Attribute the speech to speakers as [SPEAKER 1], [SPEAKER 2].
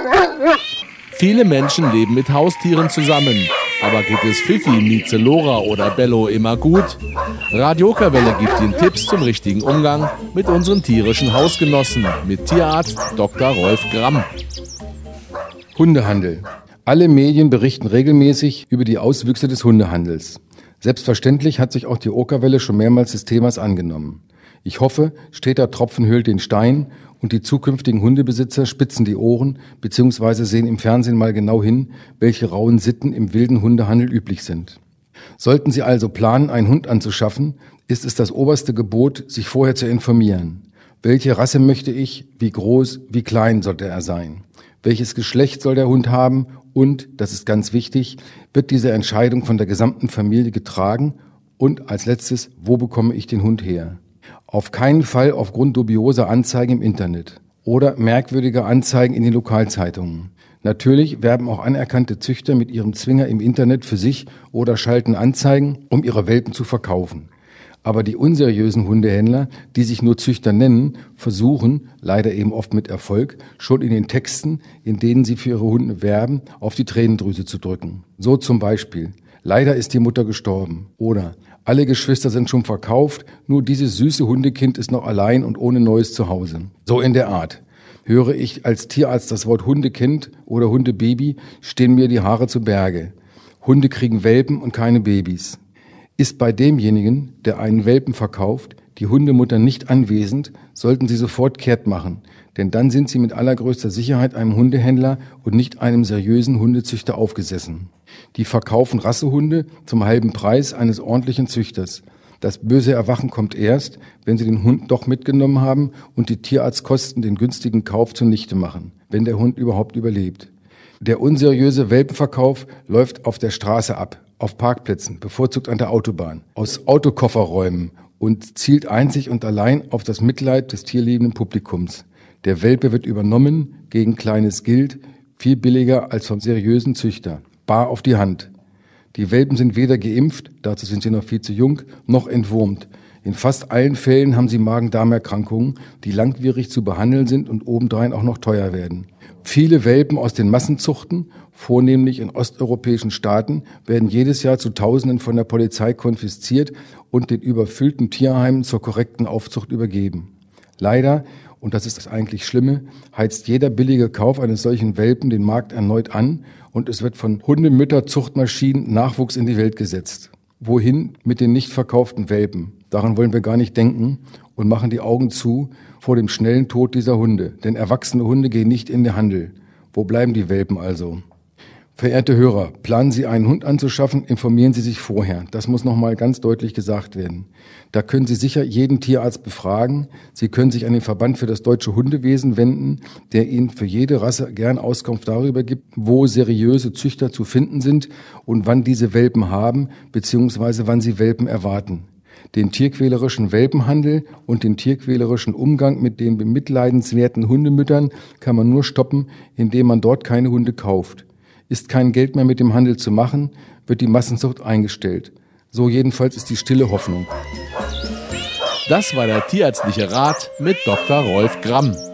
[SPEAKER 1] Viele Menschen leben mit Haustieren zusammen. Aber geht es Fifi, Mieze, Lora oder Bello immer gut? Radio Okerwelle gibt Ihnen Tipps zum richtigen Umgang mit unseren tierischen Hausgenossen mit Tierarzt Dr. Rolf Gramm.
[SPEAKER 2] Hundehandel. Alle Medien berichten regelmäßig über die Auswüchse des Hundehandels. Selbstverständlich hat sich auch die Okerwelle schon mehrmals des Themas angenommen. Ich hoffe, steter Tropfen höhlt den Stein und die zukünftigen Hundebesitzer spitzen die Ohren bzw. sehen im Fernsehen mal genau hin, welche rauen Sitten im wilden Hundehandel üblich sind. Sollten Sie also planen, einen Hund anzuschaffen, ist es das oberste Gebot, sich vorher zu informieren. Welche Rasse möchte ich, wie groß, wie klein sollte er sein? Welches Geschlecht soll der Hund haben und, das ist ganz wichtig, wird diese Entscheidung von der gesamten Familie getragen? Und als letztes, wo bekomme ich den Hund her? Auf keinen Fall aufgrund dubioser Anzeigen im Internet oder merkwürdiger Anzeigen in den Lokalzeitungen. Natürlich werben auch anerkannte Züchter mit ihrem Zwinger im Internet für sich oder schalten Anzeigen, um ihre Welpen zu verkaufen. Aber die unseriösen Hundehändler, die sich nur Züchter nennen, versuchen, leider eben oft mit Erfolg, schon in den Texten, in denen sie für ihre Hunde werben, auf die Tränendrüse zu drücken. So zum Beispiel: Leider ist die Mutter gestorben. Oder alle Geschwister sind schon verkauft, nur dieses süße Hundekind ist noch allein und ohne neues Zuhause. So in der Art. Höre ich als Tierarzt das Wort Hundekind oder Hundebaby, stehen mir die Haare zu Berge. Hunde kriegen Welpen und keine Babys. Ist bei demjenigen, der einen Welpen verkauft, die Hundemutter nicht anwesend, sollten Sie sofort kehrt machen, denn dann sind Sie mit allergrößter Sicherheit einem Hundehändler und nicht einem seriösen Hundezüchter aufgesessen. Die verkaufen Rassehunde zum halben Preis eines ordentlichen Züchters. Das böse Erwachen kommt erst, wenn Sie den Hund doch mitgenommen haben und die Tierarztkosten den günstigen Kauf zunichte machen, wenn der Hund überhaupt überlebt. Der unseriöse Welpenverkauf läuft auf der Straße ab, auf Parkplätzen, bevorzugt an der Autobahn, aus Autokofferräumen und zielt einzig und allein auf das Mitleid des tierliebenden Publikums. Der Welpe wird übernommen, gegen kleines Geld, viel billiger als vom seriösen Züchter. Bar auf die Hand. Die Welpen sind weder geimpft, dazu sind sie noch viel zu jung, noch entwurmt. In fast allen Fällen haben sie Magen-Darm-Erkrankungen, die langwierig zu behandeln sind und obendrein auch noch teuer werden. Viele Welpen aus den Massenzuchten, vornehmlich in osteuropäischen Staaten, werden jedes Jahr zu Tausenden von der Polizei konfisziert und den überfüllten Tierheimen zur korrekten Aufzucht übergeben. Leider, und das ist das eigentlich Schlimme, heizt jeder billige Kauf eines solchen Welpen den Markt erneut an und es wird von Hundemütter-Zuchtmaschinen Nachwuchs in die Welt gesetzt. Wohin mit den nicht verkauften Welpen? Daran wollen wir gar nicht denken und machen die Augen zu vor dem schnellen Tod dieser Hunde. Denn erwachsene Hunde gehen nicht in den Handel. Wo bleiben die Welpen also? Verehrte Hörer, planen Sie einen Hund anzuschaffen, informieren Sie sich vorher. Das muss nochmal ganz deutlich gesagt werden. Da können Sie sicher jeden Tierarzt befragen. Sie können sich an den Verband für das deutsche Hundewesen wenden, der Ihnen für jede Rasse gern Auskunft darüber gibt, wo seriöse Züchter zu finden sind und wann diese Welpen haben, beziehungsweise wann sie Welpen erwarten. Den tierquälerischen Welpenhandel und den tierquälerischen Umgang mit den bemitleidenswerten Hundemüttern kann man nur stoppen, indem man dort keine Hunde kauft. Ist kein Geld mehr mit dem Handel zu machen, wird die Massenzucht eingestellt. So jedenfalls ist die stille Hoffnung.
[SPEAKER 1] Das war der tierärztliche Rat mit Dr. Rolf Gramm.